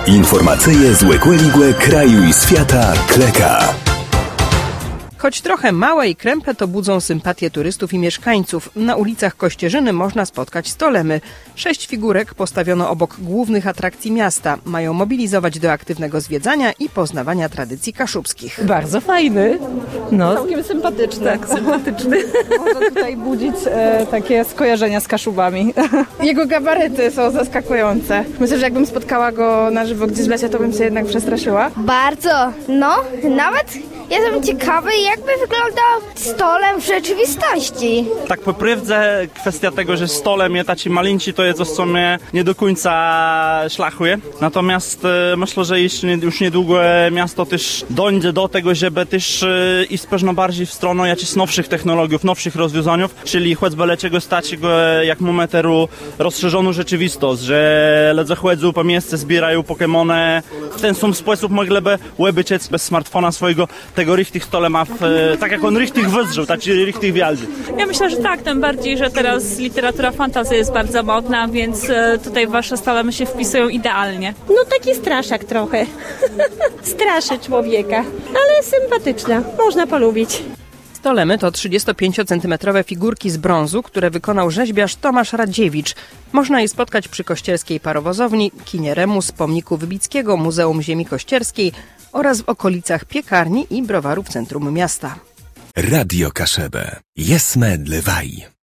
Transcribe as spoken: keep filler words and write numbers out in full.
Informacyje z Łekłe kraju i świata Kleka. Choć trochę małe i krępe, to budzą sympatię turystów i mieszkańców. Na ulicach Kościerzyny można spotkać stolemy. Sześć figurek postawiono obok głównych atrakcji miasta. Mają mobilizować do aktywnego zwiedzania i poznawania tradycji kaszubskich. Bardzo fajny. No. Całkiem sympatyczny. Tak, sympatyczny. Może tutaj budzić e, takie skojarzenia z Kaszubami. Jego gabaryty są zaskakujące. Myślę, że jakbym spotkała go na żywo gdzieś w lesie, to bym się jednak przestraszyła. Bardzo. No, nawet jestem ciekawy, jakby wyglądał stolem w rzeczywistości. Tak po prawdzie kwestia tego, że stolem je taci malinci, to jest coś, co mnie nie do końca szlachuje. Natomiast e, myślę, że już, nie, już niedługo miasto też dojdzie do tego, żeby też e, iść pewno bardziej w stronę jakichś nowszych technologii, nowszych rozwiązaniów, czyli choćby leczego stać go, jak mamy teraz rozszerzoną rzeczywistość, że ludzie chodzą po miejsce, zbierają Pokemony. W ten sam sposób mogliby łebyciec bez smartfona swojego tego richtig stole ma w, tak jak on richtig wyzżył, tak richtig wialdzi. Ja myślę, że tak, tym bardziej, że teraz literatura fantasy jest bardzo modna, więc tutaj wasze stolemy się wpisują idealnie. No taki straszak trochę. Straszy człowieka, ale sympatyczna. Można polubić. Stolemy to trzydziestopięciocentymetrowe figurki z brązu, które wykonał rzeźbiarz Tomasz Radziewicz. Można je spotkać przy kościerskiej parowozowni, kinie Remus, pomniku Wybickiego, Muzeum Ziemi Kościerskiej oraz w okolicach piekarni i browaru w centrum miasta. Radio Kaszebę. Jesme dlewaj.